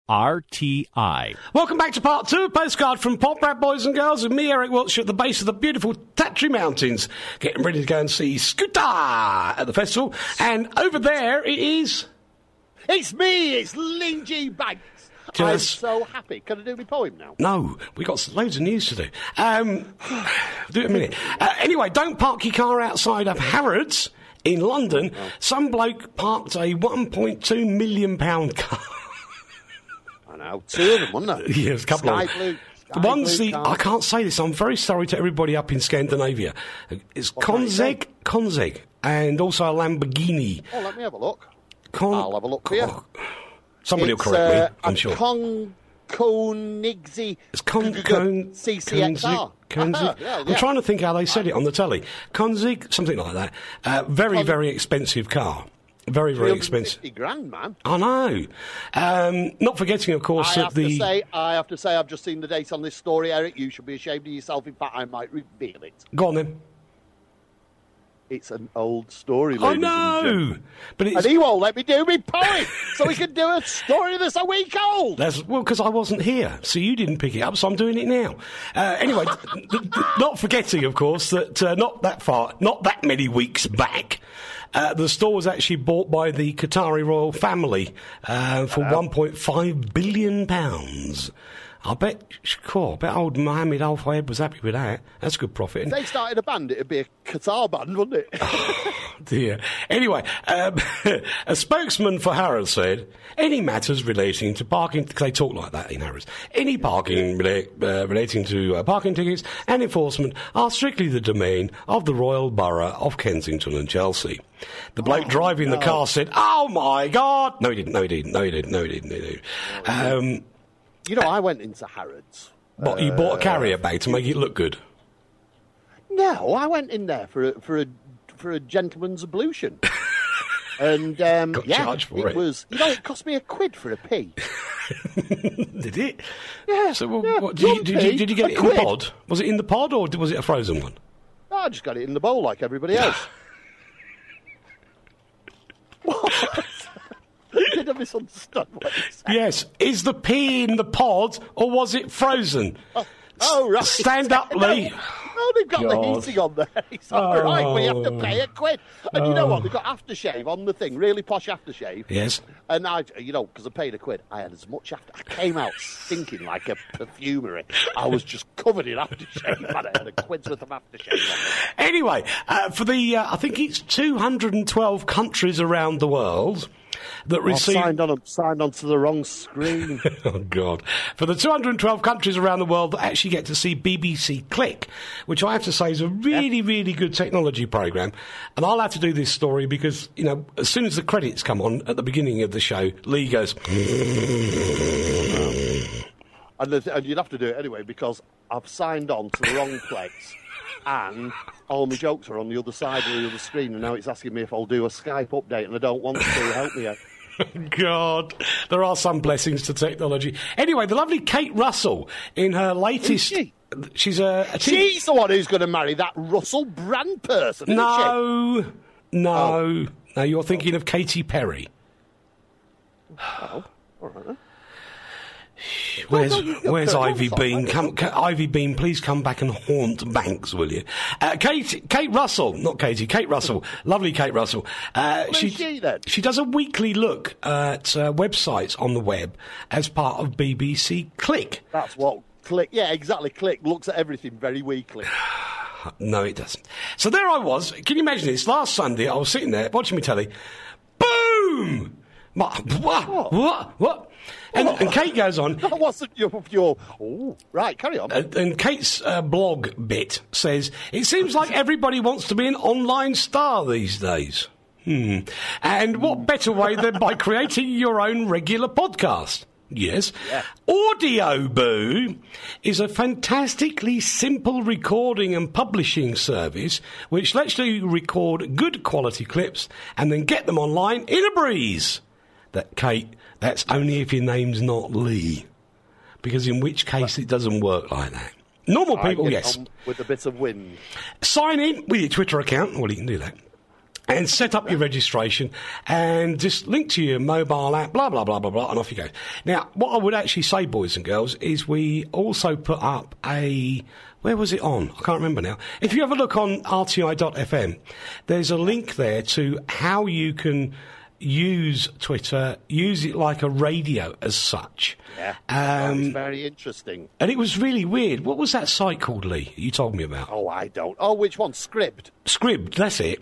Welcome back to part 2 of Postcard from Pop Rap, boys and girls, with me, Eric Wiltshire, at the base of the beautiful Tatry Mountains, getting ready to go and see Scooter at the festival. And over there it is... It's me, it's Lee G. Banks. I'm so happy. Can I do my poem now? No, we've got loads of news to do. Do it in a minute. Anyway, don't park your car outside of Harrods in London. Some bloke parked a £1.2 million car. I know, 2 of them, wasn't there? Yeah, there's a couple of them. One's I can't say this, I'm very sorry to everybody up in Scandinavia. It's Konzeg, and also a Lamborghini. Oh, let me have a look. I'll have a look for you. Somebody will correct me, I'm sure. Koenigsegg It's CCXR. I'm trying to think how they said it on the telly. Koenigsegg, something like that. Very expensive car. Very, very expensive. £350,000, man. I know. Not forgetting, of course, I have to say, I've just seen the date on this story, Eric. You should be ashamed of yourself. In fact, I might reveal it. Go on, then. It's an old story, I know, and he won't let me do my poem, so we can do a story that's a week old. Because I wasn't here, so you didn't pick it up, so I'm doing it now. Anyway, not forgetting, of course, that not that many weeks back, the store was actually bought by the Qatari royal family for £1.5 billion. I bet old Mohammed Al Fayed was happy with that. That's good profit. If they started a band, it'd be a Qatar band, wouldn't it? Oh, dear. Anyway, a spokesman for Harrods said, any matters relating to parking, because they talk like that in Harrods, any parking relating to parking tickets and enforcement are strictly the domain of the Royal Borough of Kensington and Chelsea. The bloke driving the car said, oh my God! No, he didn't. You know, I went into Harrods. What, you bought a carrier bag to make it look good? No, I went in there for a gentleman's ablution. And, got charged for it. It cost me £1 for a pee. Did it? Yeah. So, yeah, what, did you get it in the pod? Was it in the pod, or was it a frozen one? No, I just got it in the bowl like everybody else. What? Did I misunderstand what you said? Yes. Is the pee in the pod, or was it frozen? Oh, right. Stand up, Lee. Oh, they've got the heating on there. It's all right, but you have to pay £1. And you know what? They've got aftershave on the thing, really posh aftershave. Yes. And because I paid £1, I had as much after. I came out stinking like a perfumery. I was just covered in aftershave. I had £1's worth of aftershave on me. Anyway, for the, I think it's 212 countries around the world that receive... signed on to the wrong screen. Oh, God. For the 212 countries around the world that actually get to see BBC Click, which I have to say is a really, really good technology programme. And I'll have to do this story because, as soon as the credits come on at the beginning of the show, Lee goes... And you'd have to do it anyway because I've signed on to the wrong place. And all my jokes are on the other side of the other screen, and now it's asking me if I'll do a Skype update, and I don't want to. Help me out. God, there are some blessings to technology. Anyway, the lovely Kate Russell, in her latest... Who's she? She's the one who's going to marry that Russell Brand person, isn't she? No, you're thinking of Katy Perry. Oh, all right. Where's Ivy Bean? Ivy Bean, please come back and haunt Banks, will you? Kate Russell, not Katie, Kate Russell, lovely Kate Russell. She does a weekly look at websites on the web as part of BBC Click. That's what Click, yeah, exactly. Click looks at everything very weekly. No, it doesn't. So there I was. Can you imagine this? Last Sunday, I was sitting there watching my telly. Boom! What? And Kate goes on. That wasn't your. Oh, right, carry on. And Kate's blog bit says, it seems like everybody wants to be an online star these days. And what better way than by creating your own regular podcast? Yes. Yeah. Audio Boo is a fantastically simple recording and publishing service which lets you record good quality clips and then get them online in a breeze. Kate, that's only if your name's not Lee. Because in which case it doesn't work like that. Normal people, yes. With a bit of wind. Sign in with your Twitter account. Well, you can do that. and set up your registration and just link to your mobile app, blah, blah, blah, blah, blah, and off you go. Now, what I would actually say, boys and girls, is we also put up where was it on? I can't remember now. If you have a look on rti.fm, there's a link there to how you can use Twitter, use it like a radio as such. Yeah, it's very interesting. And it was really weird. What was that site called, Lee, you told me about? Oh, I don't. Oh, which one? Scribd? Scribd, that's it.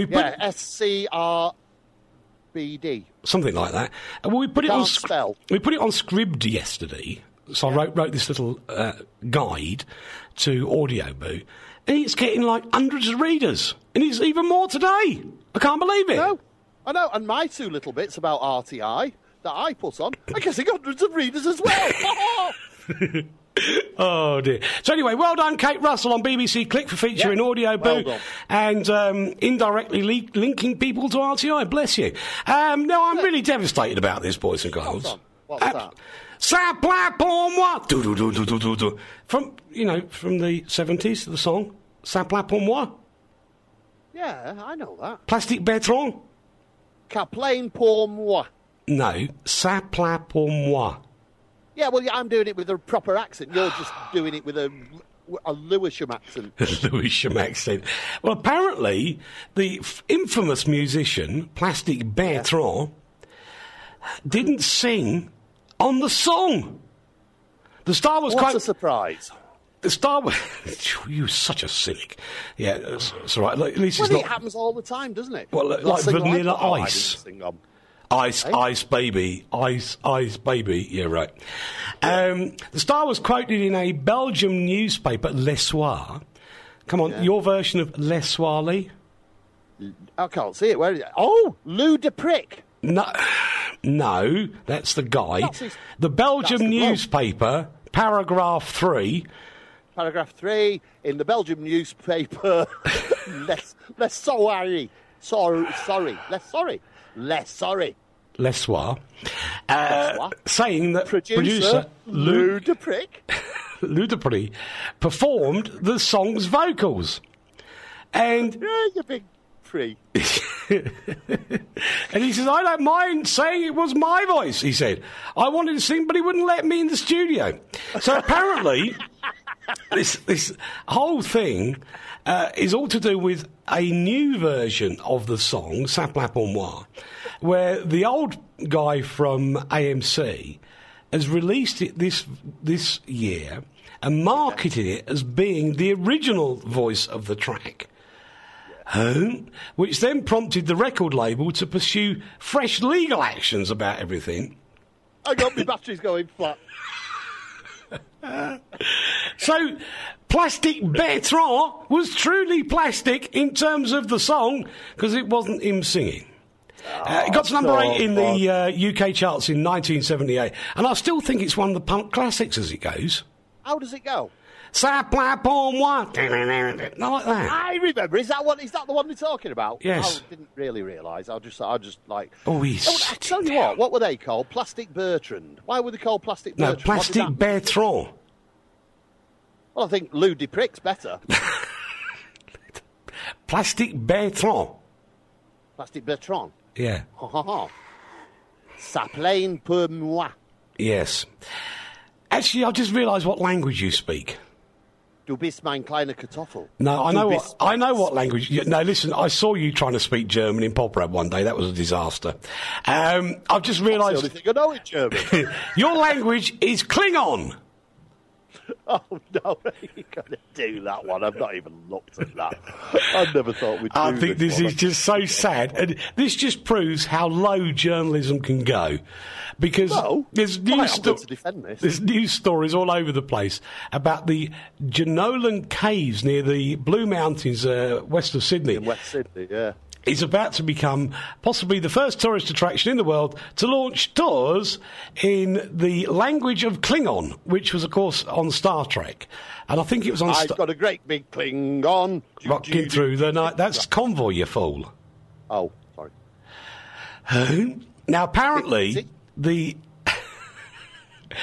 SCRBD. Something like that. And we put it on Scribd yesterday. So I wrote this little guide to Audio Boo, and it's getting like hundreds of readers. And it's even more today. I can't believe it. No. I know, and my 2 little bits about RTI that I put on, I guess I got hundreds of readers as well. Oh, dear. So anyway, well done, Kate Russell on BBC Click for featuring Audio Boo and indirectly linking people to RTI. Bless you. No, I'm really devastated about this, boys and girls. What's that? Ça plaît pour moi. From the 70s, the song. Ça plaît pour moi. Yeah, I know that. Plastic Bertrand. Caplain pour moi. No, ça plaît pour moi. Yeah, well, I'm doing it with a proper accent. You're just doing it with a Lewisham accent. Lewisham accent. Well, apparently, the infamous musician, Plastic Bertrand, didn't sing on the song. The star was What a surprise. The star was... You're such a cynic. Yeah, it's all right. At least it happens all the time, doesn't it? Well, like Vanilla Ice. Ice, hey? Ice Baby. Ice Baby. Yeah, right. The star was quoted in a Belgium newspaper, Le Soir. Come on, your version of Le Soir, Lee? I can't see it. Where is it? Oh, Lou de Prick. No, that's the guy. The Belgium newspaper, paragraph 3. Paragraph 3 in the Belgium newspaper. less sorry. Le Soir. Saying that producer Lou de Prick. Lou de Prick performed the song's vocals. And... Yeah, you big free. And he says, I don't mind saying it was my voice, he said. I wanted to sing, but he wouldn't let me in the studio. So apparently, this whole thing is all to do with a new version of the song, Ça plaît pour moi, where the old guy from AMC has released it this year and marketed it as being the original voice of the track. Which then prompted the record label to pursue fresh legal actions about everything. I got my batteries going flat. So, Plastic Bertrand was truly plastic in terms of the song, because it wasn't him singing. It got to number 8 in the UK charts in 1978, and I still think it's one of the punk classics as it goes. How does it go? Ça plaît pour moi. Not like that. I remember. Is that the one we're talking about? Yes. I didn't really realise. I just like. Oh, he's. I tell you what were they called? Plastic Bertrand. Why were they called Plastic Bertrand? No, Plastic Bertrand. Well, I think Lou de Prick's better. Plastic Bertrand. Plastic Bertrand. Yeah. Ça plaît pour moi. Yes. Actually, I just realised what language you speak. Du bist mein kleiner Kartoffel. No, I know what language. No, listen, I saw you trying to speak German in Pop Rap one day. That was a disaster. I've just realised. That's the only thing I know in German. Your language is Klingon. Oh, no, you're going to do that one. I've not even looked at that. I never thought we'd do I think this is just so sad. And this just proves how low journalism can go. Because there's news stories all over the place about the Jenolan Caves near the Blue Mountains, west of Sydney. In West Sydney, yeah. Is about to become possibly the first tourist attraction in the world to launch tours in the language of Klingon, which was, of course, on Star Trek. And I think it was on... I've got a great big Klingon. Rocking through the night. That's Convoy, you fool. Oh, sorry. Now, apparently, the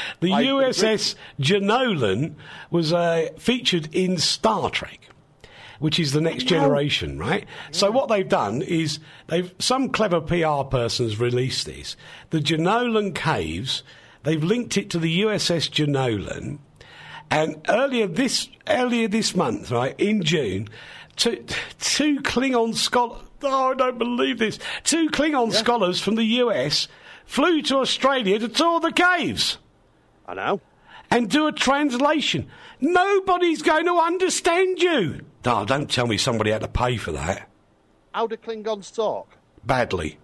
USS Jenolan was featured in Star Trek. which is the next generation, right? So what they've done is some clever PR person's released this. The Jenolan Caves, they've linked it to the USS Jenolan, and earlier this month, right, in June, two Klingon scholars. Oh, I don't believe this. Two Klingon scholars from the US flew to Australia to tour the caves. I know. And do a translation. Nobody's going to understand you. Oh, don't tell me somebody had to pay for that. How do Klingons talk? Badly.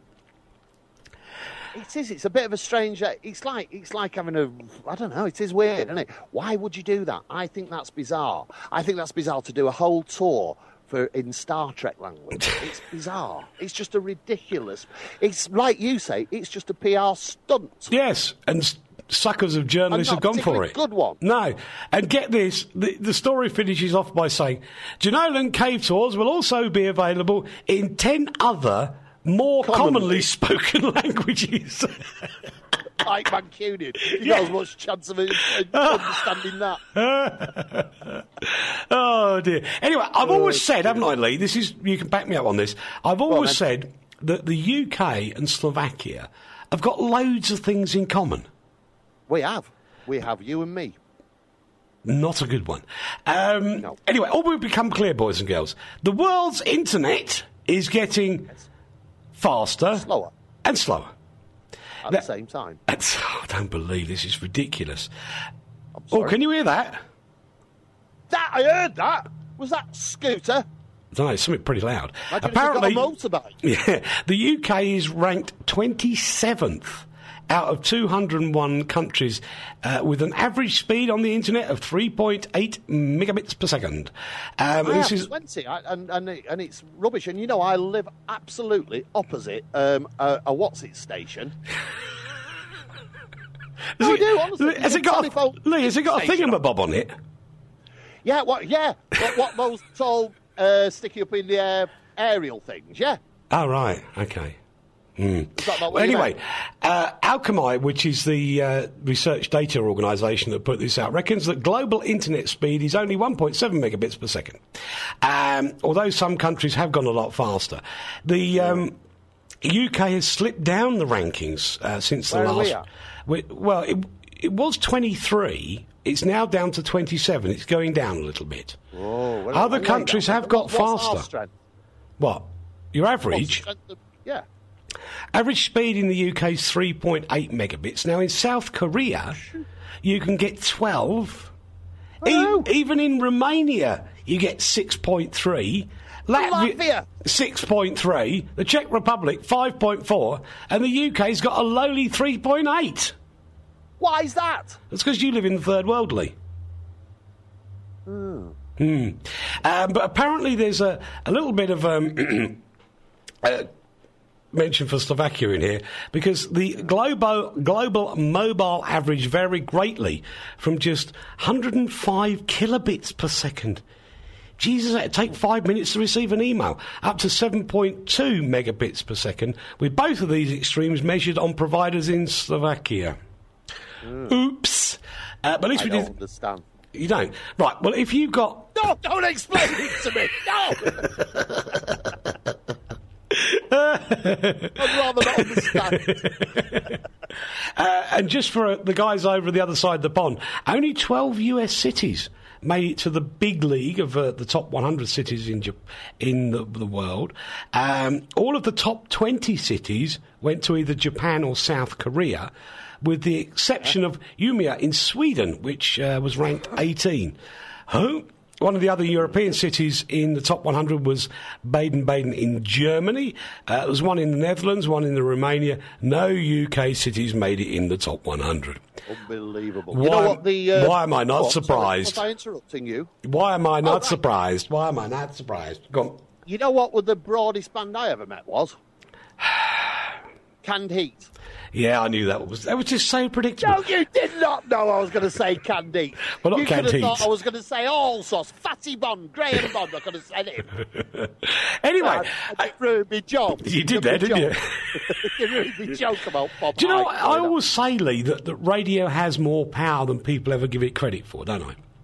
It is. It's a bit of a strange. It's like having a. I don't know. It is weird, isn't it? Why would you do that? I think that's bizarre. I think that's bizarre to do a whole tour in Star Trek language. It's bizarre. It's just a ridiculous. It's like you say. It's just a PR stunt. Yes, and suckers of journalists have gone for it. Good one. No, and get this: the story finishes off by saying, Jenolan cave tours will also be available in 10 other more commonly spoken languages. Like Mancunian. You got as much chance of understanding that. Oh, dear. Anyway, I've always said, haven't I, Lee? You can back me up on this. I've always said that the UK and Slovakia have got loads of things in common. We have. We have you and me. Not a good one. No. Anyway, all will become clear, boys and girls. The world's internet is getting faster, slower, and slower. At the same time. I don't believe this is ridiculous. Oh, can you hear that? I heard that. Was that Scooter? No, it's something pretty loud. Apparently, got a motorbike. Yeah, the UK is ranked 27th out of 201 countries with an average speed on the internet of 3.8 megabits per second. This is 20, and it's rubbish. And you know, I live absolutely opposite a what's-it station. No, I do, honestly. Has it got a thingamabob on it? Yeah, what those tall, sticky up in the air aerial things, yeah. Oh, right, okay. Well, anyway, Alchemy, which is the research data organisation that put this out, reckons that global internet speed is only 1.7 megabits per second. Although some countries have gone a lot faster. The UK has slipped down the rankings since the last. Well, it was 23. It's now down to 27. It's going down a little bit. Oh, well, other countries have got faster. Our strength? What? Your average? Yeah. Average speed in the UK is 3.8 megabits. Now, in South Korea, you can get 12. Even in Romania, you get 6.3. Latvia 6.3. The Czech Republic, 5.4. And the UK's got a lowly 3.8. Why is that? That's because you live in the third world, Lee. But apparently there's a little bit of mention for Slovakia in here, because the global mobile average varied greatly from just 105 kilobits per second. Jesus, it'd take 5 minutes to receive an email, up to 7.2 megabits per second, with both of these extremes measured on providers in Slovakia. Oops. But at least we did. Understand. You don't? Right, well, if you've got... No, don't explain it to me! No! I'd rather not understand. And just for the guys over the other side of the pond, only 12 US cities made it to the big league of the top 100 cities in the world. All of the top 20 cities went to either Japan or South Korea, with the exception of Umeå in Sweden, which was ranked 18. One of the other European cities in the top 100 was Baden-Baden in Germany. There was one in the Netherlands, one in Romania. No UK cities made it in the top 100. Unbelievable. Why, you know what why am I not surprised? Sorry, was I interrupting you? Why am I not surprised? Why am I not surprised? Go on. You know what the broadest band I ever met was? Canned Heat. Yeah, I knew that was just so predictable. No, you did not know I was going to say Canned Heat. Well, not you Canned could Heat. have thought I was going to say All Sauce, Fatty Bond, Graham Bond. I could have said it. Anyway, I ruined my job. You did that, didn't you? You ruined my joke about Bob. Do you know what? I always say, Lee, that radio has more power than people ever give it credit for, don't I?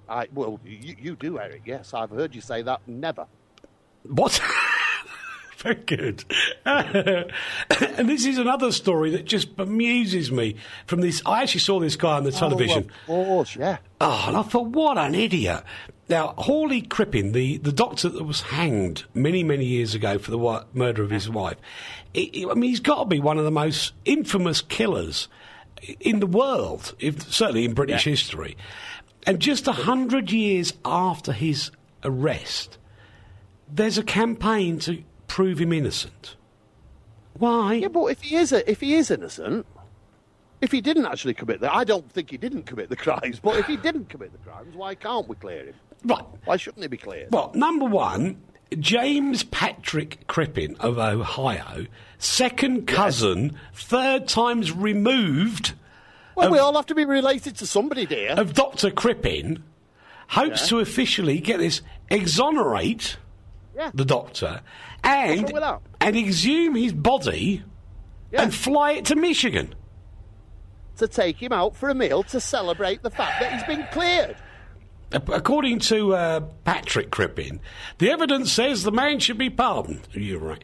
You do, Eric. Yes, I've heard you say that. Never. What? Very good. And this is another story that just bemuses me from this. I actually saw this guy on the television. Oh, of course, yeah. Oh, and I thought, what an idiot. Now, Hawley Crippen, the doctor that was hanged many, many years ago for the murder of his wife, he's got to be one of the most infamous killers in the world, certainly in British history. And just 100 years after his arrest, there's a campaign to prove him innocent. Why? Yeah, but if he is innocent, if he didn't actually commit I don't think he didn't commit the crimes, but if he didn't commit the crimes, why can't we clear him? Right. Why shouldn't he be cleared? Well, number one, James Patrick Crippen of Ohio, second cousin, third times removed. Well, we all have to be related to somebody, dear. Of Dr. Crippen, hopes to officially get this, exonerate the doctor and exhume his body and fly it to Michigan. To take him out for a meal to celebrate the fact that he's been cleared. According to Patrick Crippen, the evidence says the man should be pardoned. You're right.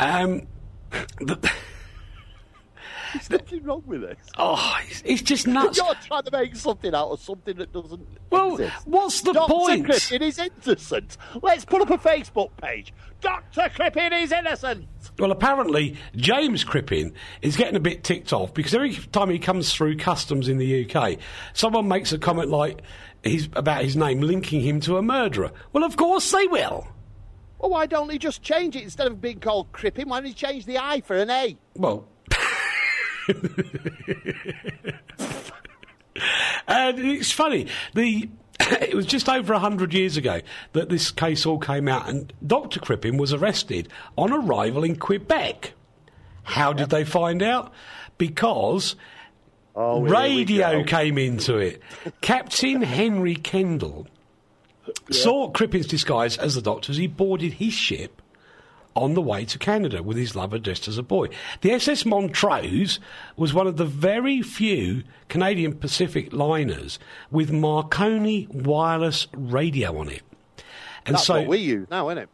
There's nothing wrong with this. Oh, it's just nuts. You're trying to make something out of something that doesn't exist. What's the Dr. point? Crippen is innocent. Let's put up a Facebook page. Dr. Crippen is innocent. Well, apparently, James Crippen is getting a bit ticked off because every time he comes through customs in the UK, someone makes a comment like about his name, linking him to a murderer. Well, of course they will. Well, why don't he just change it? Instead of being called Crippen, why don't he change the I for an A? Well... And it's funny, it was just over 100 years ago that this case all came out, and Dr. Crippen was arrested on arrival in Quebec. How did they find out? Because radio came into it. Captain Henry Kendall saw Crippen's disguise as the doctor as he boarded his ship on the way to Canada with his lover dressed as a boy. The SS Montrose was one of the very few Canadian Pacific liners with Marconi wireless radio on it. And that's what we use now, isn't it?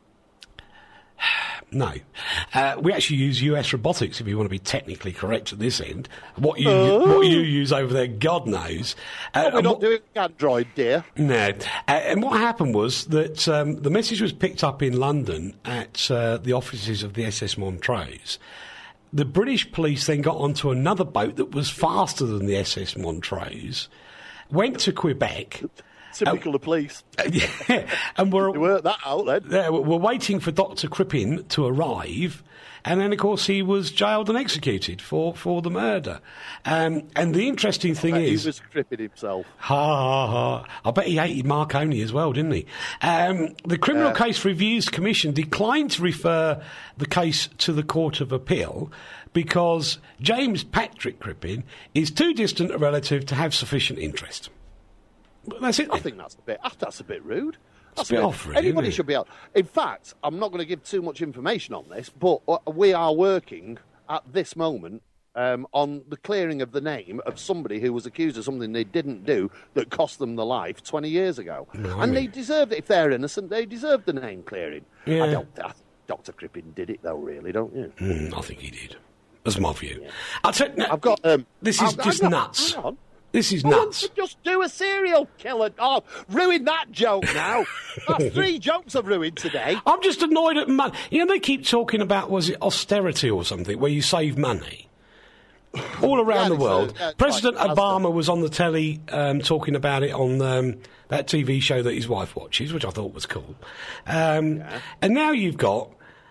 No. We actually use US robotics, if you want to be technically correct at this end. What you use over there, God knows. We're not doing Android, dear. No. And what happened was that the message was picked up in London at the offices of the SS Montrose. The British police then got onto another boat that was faster than the SS Montrose, went to Quebec... Typical the police. Yeah, and they worked that out then. We're waiting for Dr. Crippen to arrive, and then, of course, he was jailed and executed for the murder. And the interesting thing is... He was Crippen himself. Ha, ha, ha. I bet he hated Marconi as well, didn't he? The Criminal Case Reviews Commission declined to refer the case to the Court of Appeal because James Patrick Crippen is too distant a relative to have sufficient interest. That's it. I think that's a bit rude. That's a bit off, really, anybody should be out. In fact, I'm not going to give too much information on this, but we are working at this moment on the clearing of the name of somebody who was accused of something they didn't do that cost them their life 20 years ago. And they deserved it. If they're innocent, they deserve the name clearing. Yeah. I think Dr. Crippen did it, though, really, don't you? I think he did. That's my view. Yeah. I'll tell you, I've got... this is just nuts. Hang on. This is nuts. Just do a serial killer. Oh, ruin that joke now. That's 3 jokes I've ruined today. I'm just annoyed at money. You know, they keep talking about, was it austerity or something, where you save money? All around the world. President Obama was on the telly talking about it on that TV show that his wife watches, which I thought was cool. And now you've got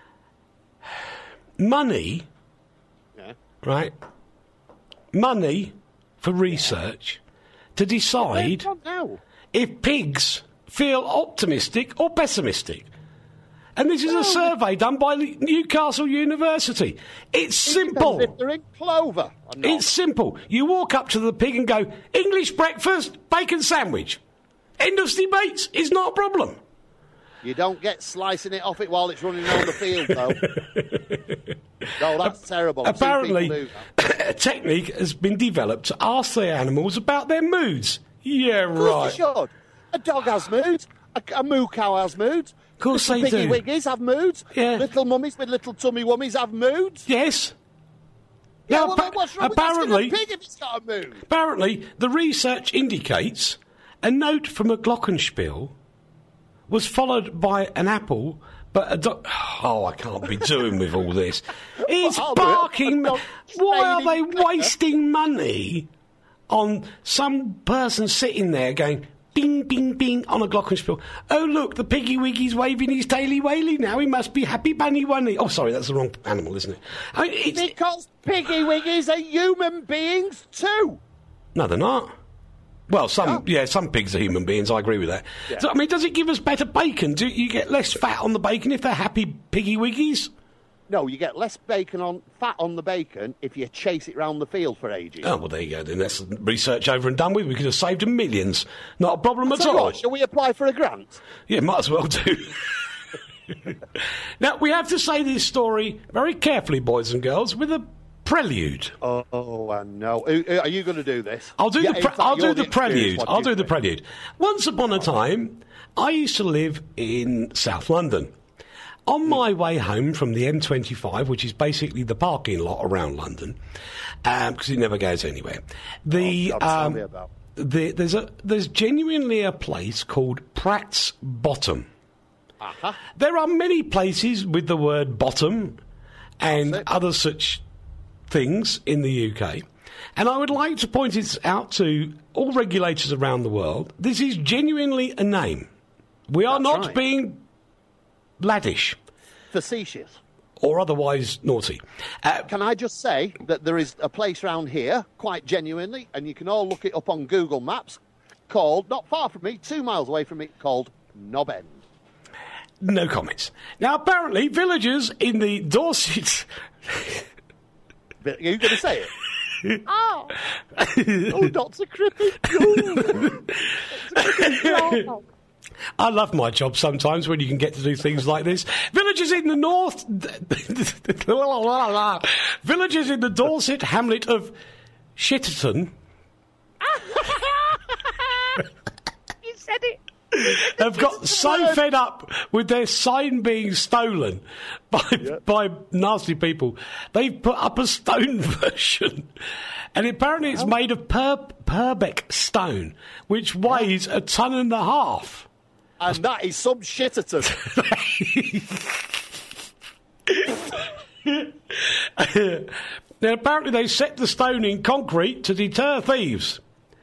money, right? Money... for research to decide if pigs feel optimistic or pessimistic. And this is a survey done by Newcastle University. It's simple. If they're in clover or not. It's simple. You walk up to the pig and go, English breakfast, bacon sandwich. End of debate. It's not a problem. You don't get slicing it off it while it's running around the field, though. No, that's terrible. Apparently, a technique has been developed to ask the animals about their moods. Yeah, right. Of course you should. A dog has moods. A moo cow has moods. Of course Little they piggy do. wiggies have moods. Yeah. Little mummies with little tummy wummies have moods. Yes. Yeah, Now, well, what's wrong apparently, with asking a pig if it's got a mood? apparently, the research indicates a note from a glockenspiel was followed by an apple, but I can't be doing with all this. It's I'll do it. barking. I'm not Why are they straining wasting money on some person sitting there going bing, bing, bing on a glockenspiel? Oh, look, the piggy wiggy's waving his taily waily now. He must be happy bunny wunny. Oh, sorry, that's the wrong animal, isn't it? I mean, Because piggy wiggies are human beings too. No, they're not. Well, some pigs are human beings. I agree with that. Yeah. So, I mean, does it give us better bacon? Do you get less fat on the bacon if they're happy piggy wiggies? No, you get less fat on the bacon if you chase it round the field for ages. Oh, well, there you go. Then that's research over and done with. We could have saved them millions. Not a problem at So all. what, shall we apply for a grant? Yeah, might as well do. Now, we have to say this story very carefully, boys and girls, with a prelude. Oh, I know. Are you going to do this? I'll do Yeah, the in fact, I'll do you're the prelude. experienced one, I'll do you the prelude. Once upon a time, I used to live in South London. On my way home from the M25, which is basically the parking lot around London, because it never goes anywhere. Tell me about. There's genuinely a place called Pratt's Bottom. Uh-huh. There are many places with the word bottom and other such things in the UK. And I would like to point it out to all regulators around the world. This is genuinely a name. We are not right. being laddish Facetious. or otherwise naughty. Can I just say that there is a place round here, quite genuinely, and you can all look it up on Google Maps, called, not far from me, 2 miles away from me, called Knob End. No comments. Now, apparently, villagers in the Dorset... Are you going to say it? Oh, Dr. Crippy. I love my job sometimes when you can get to do things like this. Villagers in the north... Villagers in the Dorset hamlet of Shitterton... You said it. have got so fed up with their sign being stolen by nasty people, they've put up a stone version. And apparently it's made of Purbeck stone, which weighs 1.5 tons. And that is some Shitterton. Now, apparently they set the stone in concrete to deter thieves.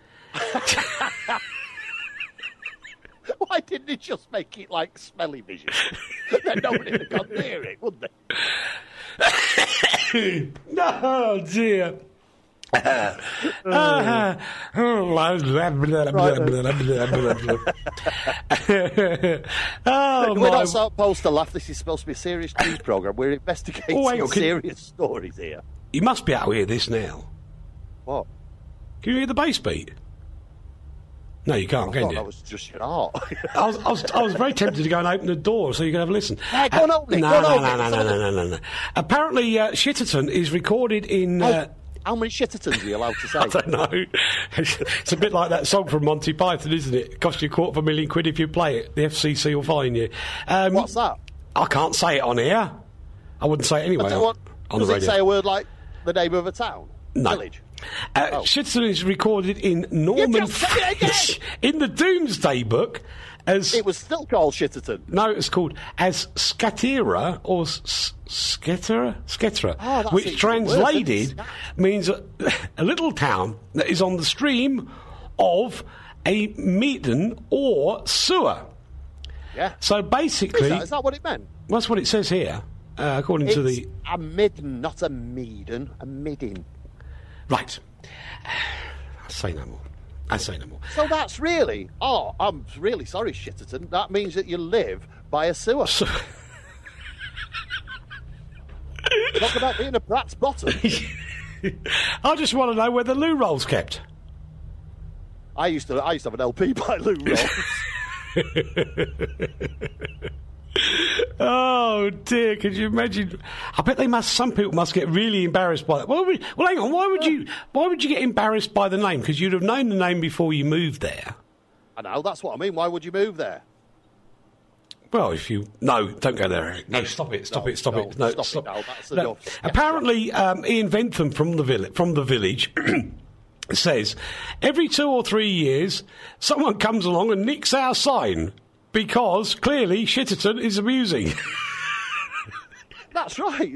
Why didn't it just make it like smelly vision? Then nobody would have gone near it, would they? Oh, dear. Oh, We're not supposed to laugh. This is supposed to be a serious news programme. We're investigating hang on, serious stories here. You must be able to hear this now. What? Can you hear the bass beat? No, you can't, I can thought you? that was just your heart. I was very tempted to go and open the door so you could have a listen. Hey, go and open it, No. Apparently, Shitterton is recorded in... How many Shittertons are you allowed to say? I don't know. It's a bit like that song from Monty Python, isn't it? It costs you £250,000 if you play it. The FCC will fine you. What's that? I can't say it on here. I wouldn't say it anyway on the does it radio. say a word like the name of a town? No. Village? Shitterton is recorded in Norman... just said it again! in the Doomsday Book as... It was still called Shitterton. No, it's called as Skatera or Sketera, Oh, that's which each translated word, means a little town that is on the stream of a meaden or sewer. Yeah. So basically, Is that what it meant? that's what it says here, according to the... a midden, not a meaden, a midden. Right. I say no more. So that's really... Oh, I'm really sorry, Shitterton. That means that you live by a sewer. Talk about being a Pratt's Bottom. I just want to know where the loo roll's kept. I used to have an LP by Lou Rolls. Oh dear! Could you imagine? I bet some people must get really embarrassed by that. Well, hang on. Why would you get embarrassed by the name? Because you'd have known the name before you moved there. I know, that's what I mean. Why would you move there? Well, if you... No, don't go there, Eric. No, stop it. No, that's enough. Apparently, Ian Ventham from the Village says, every 2 or 3 years, someone comes along and nicks our sign because, clearly, Shitterton is amusing. That's right.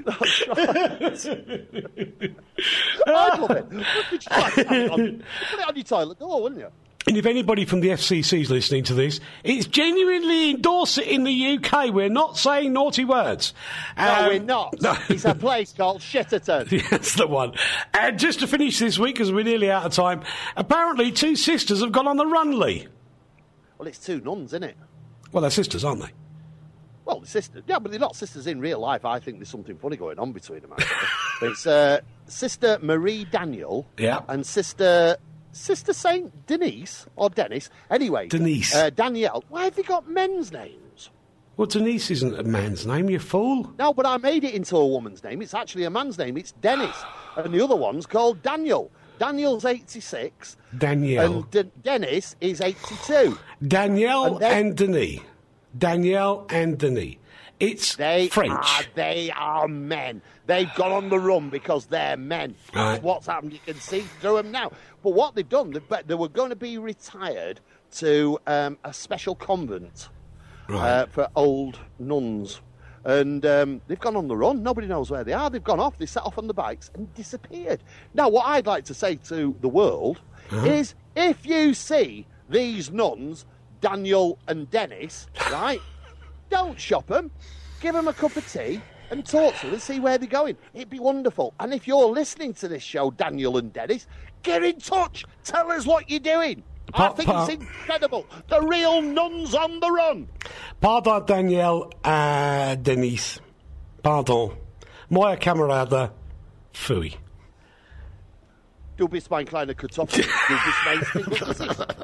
I'd love it. Put it on your toilet door, wouldn't you? And if anybody from the FCC is listening to this, it's genuinely endorse it in the UK. We're not saying naughty words. No, we're not. No. It's a place called Shitterton. That's the one. And just to finish this week, because we're nearly out of time, apparently 2 sisters have gone on the run, Lee. Well, it's 2 nuns, isn't it? Well, they're sisters, aren't they? Well, they're sisters. Yeah, but they're not sisters in real life. I think there's something funny going on between them, actually. It's Sister Marie Daniel and Sister Saint Denise, or Dennis. Anyway. Denise. Danielle. Why have they got men's names? Well, Denise isn't a man's name, you fool. No, but I made it into a woman's name. It's actually a man's name. It's Dennis. And the other one's called Daniel. Daniel's 86. Danielle. And Dennis is 82. Danielle and Denis. Danielle and Denis. It's French. They are men. They've gone on the run because they're men. Right. What's happened, you can see through them now. But what they've done, they were going to be retired to a special convent for old nuns. And they've gone on the run. Nobody knows where they are. They've gone off. They set off on the bikes and disappeared. Now, what I'd like to say to the world is, if you see these nuns, Daniel and Dennis, right, don't shop them. Give them a cup of tea and talk to them and see where they're going. It'd be wonderful. And if you're listening to this show, Daniel and Dennis, get in touch. Tell us what you're doing. I think it's incredible. The real nuns on the run. Pardon, Danielle Denise. Pardon. Moja camarada, fui. Du bist mein kleiner Kartoffel. Du bist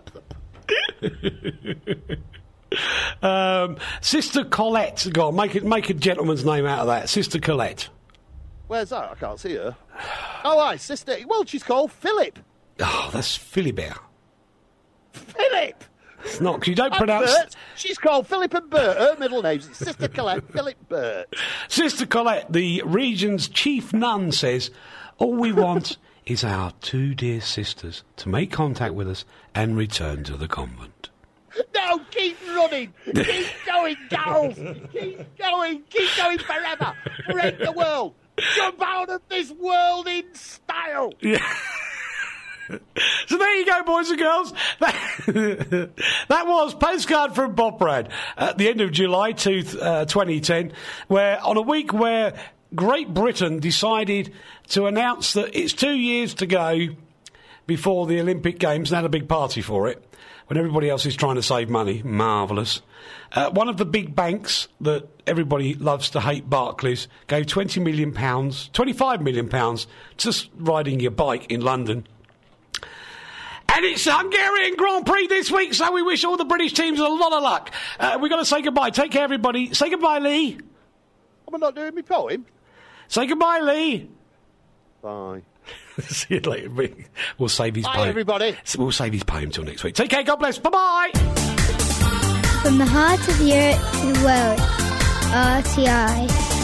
mein Sister Colette. Go on, make a gentleman's name out of that. Sister Colette. Where's that? I can't see her. Oh, right, sister. Well, she's called Philip. Oh, that's Philibert. Philip! It's not, because you don't pronounce... Bert. She's called Philip and Bert. Her middle name's Sister Colette, Philip Bert. Sister Colette, the region's chief nun, says, all we want is our 2 dear sisters to make contact with us and return to the convent. No, keep running. Keep going, girls. Keep going forever. Break the world. Jump out of this world in style. Yeah. So there you go, boys and girls. That was Postcard from Boprad at the end of July 2010, where on a week where Great Britain decided to announce that it's 2 years to go before the Olympic Games and had a big party for it, when everybody else is trying to save money. Marvellous. One of the big banks that everybody loves to hate, Barclays, gave £25 million just riding your bike in London. And it's the Hungarian Grand Prix this week, so we wish all the British teams a lot of luck. We've got to say goodbye. Take care, everybody. Say goodbye, Lee. Am I not doing my poem? Say goodbye, Lee. Bye. See you later. We'll save his poem. Bye, everybody. We'll save his poem till next week. Take care. God bless. Bye-bye. From the heart of Europe to the world, RTI.